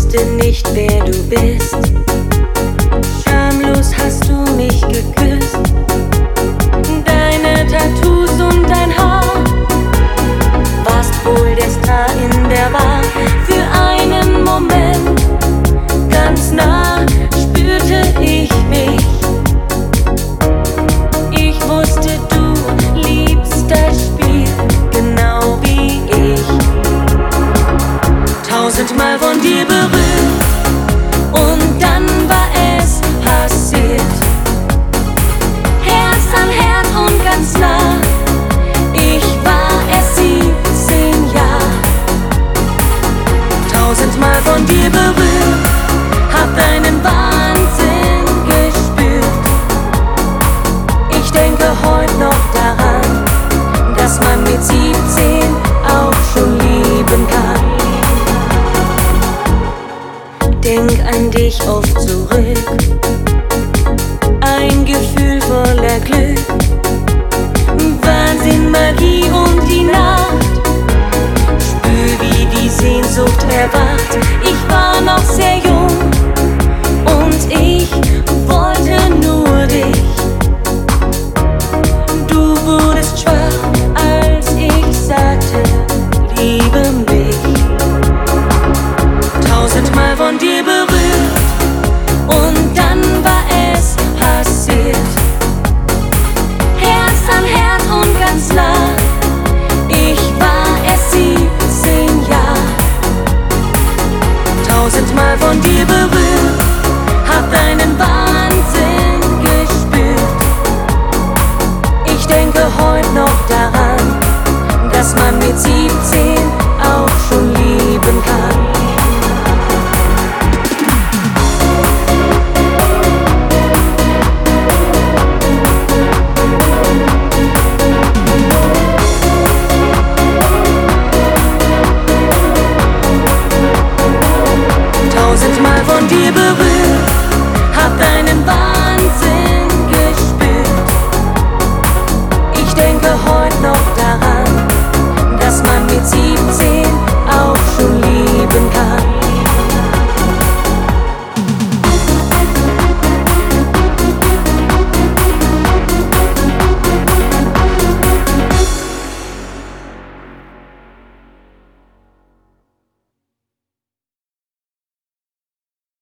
wusste nicht, wer du bist. Schamlos hast du mich geküsst. Deine Tattoos und dein Haar, warst wohl der Star in der Bar. Für einen Moment ganz nah spürte ich mich. Ich wusste, du liebst das Spiel genau wie ich. Tausendmal von dir berührt und dann war es passiert. Herz an Herz und ganz nah. Ich war erst 17 Jahre. Tausendmal von dir berührt, hab deinen Wahnsinn gespürt. Ich denke heute noch daran, dass man mit 17 auch schon lieben kann. Denk an dich oft zurück, ein Gefühl voller Glück, Wahnsinn, Magie und die Nacht. Spür, wie die Sehnsucht erwacht. Ich war noch sehr jung und ich wollte nur dich. Du wurdest schwach, als ich sagte, liebe mich. Tausendmal von dir berührt und dann war es passiert. Herz an Herz und ganz nah. Ich war erst 17 Jahre. Tausendmal von dir berührt, hab deinen Wahnsinn gespürt. Ich denke heute noch daran, dass man mit 17 auch schon lieben kann. Tausendmal von dir berührt